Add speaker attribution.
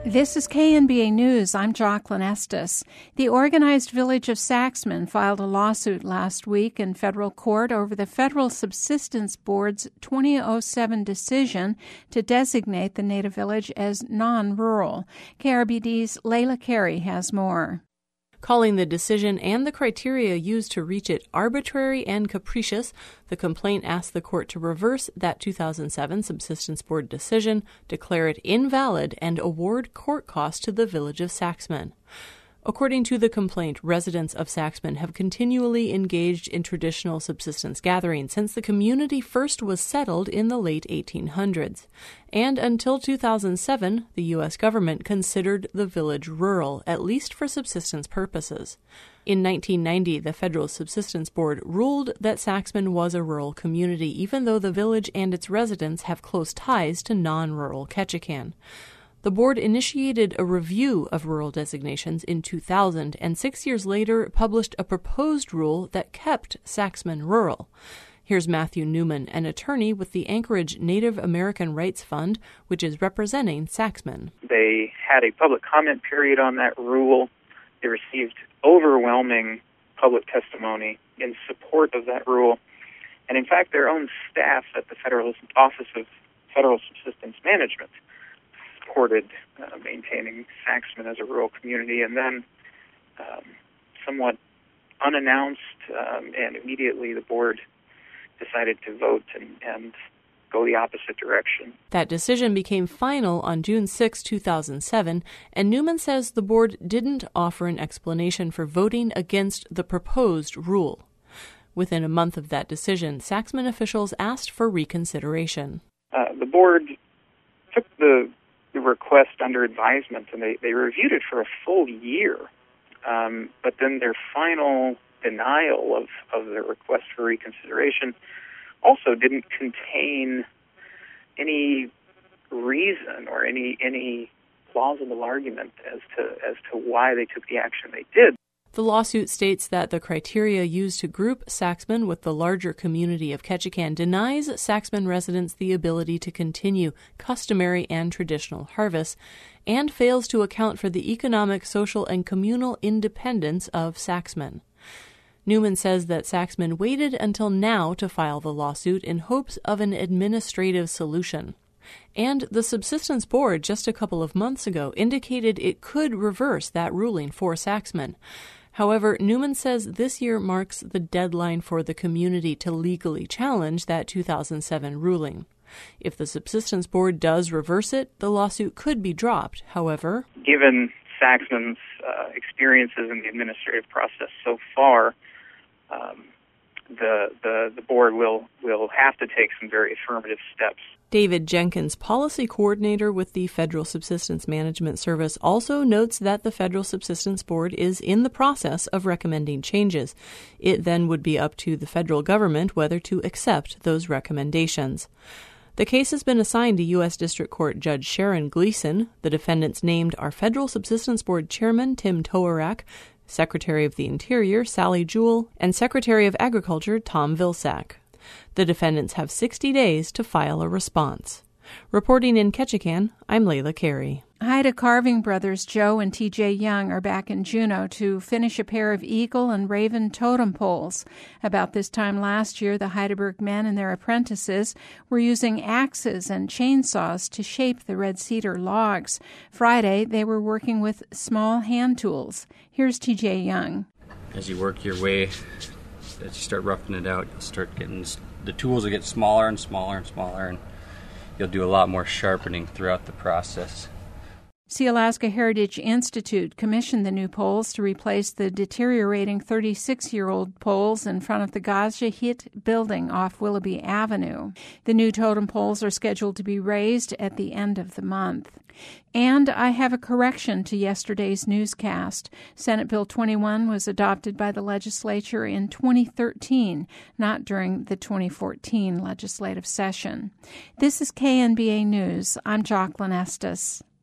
Speaker 1: This is KNBA News. I'm Jocelyn Estes. The organized village of Saxman filed a lawsuit last week in federal court over the Federal Subsistence Board's 2007 decision to designate the native village as non-rural. KRBD's Layla Carey has more.
Speaker 2: Calling the decision and the criteria used to reach it arbitrary and capricious, the complaint asked the court to reverse that 2007 Subsistence Board decision, declare it invalid, and award court costs to the village of Saxman. According to the complaint, residents of Saxman have continually engaged in traditional subsistence gathering since the community first was settled in the late 1800s. And until 2007, the U.S. government considered the village rural, at least for subsistence purposes. In 1990, the Federal Subsistence Board ruled that Saxman was a rural community, even though the village and its residents have close ties to non-rural Ketchikan. The board initiated a review of rural designations in 2000 and 6 years later published a proposed rule that kept Saxman rural. Here's Matthew Newman, an attorney with the Anchorage Native American Rights Fund, which is representing Saxman.
Speaker 3: They had a public comment period on that rule. They received overwhelming public testimony in support of that rule. And in fact, their own staff at the Federal Office of Federal Subsistence Management supported maintaining Saxman as a rural community, and then somewhat unannounced and immediately the board decided to vote and go the opposite direction.
Speaker 2: That decision became final on June 6, 2007, and Newman says the board didn't offer an explanation for voting against the proposed rule. Within a month of that decision, Saxman officials asked for reconsideration.
Speaker 3: The board took the request under advisement, and they reviewed it for a full year. But then their final denial of the request for reconsideration also didn't contain any reason or any plausible argument as to why they took the action they did.
Speaker 2: The lawsuit states that the criteria used to group Saxman with the larger community of Ketchikan denies Saxman residents the ability to continue customary and traditional harvests and fails to account for the economic, social, and communal independence of Saxman. Newman says that Saxman waited until now to file the lawsuit in hopes of an administrative solution. And the Subsistence Board just a couple of months ago indicated it could reverse that ruling for Saxman. However, Newman says this year marks the deadline for the community to legally challenge that 2007 ruling. If the Subsistence Board does reverse it, the lawsuit could be dropped. However,
Speaker 3: given Saxman's experiences in the administrative process so far, the board will have to take some very affirmative steps.
Speaker 2: David Jenkins, policy coordinator with the Federal Subsistence Management Service, also notes that the Federal Subsistence Board is in the process of recommending changes. It then would be up to the federal government whether to accept those recommendations. The case has been assigned to U.S. District Court Judge Sharon Gleason. The defendants named are Federal Subsistence Board Chairman Tim Towarak, Secretary of the Interior Sally Jewell, and Secretary of Agriculture Tom Vilsack. The defendants have 60 days to file a response. Reporting in Ketchikan, I'm Layla Carey.
Speaker 1: Haida Carving brothers Joe and T.J. Young are back in Juneau to finish a pair of eagle and raven totem poles. About this time last year, the Heidelberg men and their apprentices were using axes and chainsaws to shape the red cedar logs. Friday, they were working with small hand tools. Here's T.J. Young.
Speaker 4: As you work your way, as you start roughing it out, you'll start getting, the tools will get smaller and smaller and smaller, and you'll do a lot more sharpening throughout the process.
Speaker 1: Sealaska Heritage Institute commissioned the new poles to replace the deteriorating 36-year-old poles in front of the Gaja Hit building off Willoughby Avenue. The new totem poles are scheduled to be raised at the end of the month. And I have a correction to yesterday's newscast. Senate Bill 21 was adopted by the legislature in 2013, not during the 2014 legislative session. This is KNBA News. I'm Jocelyn Estes.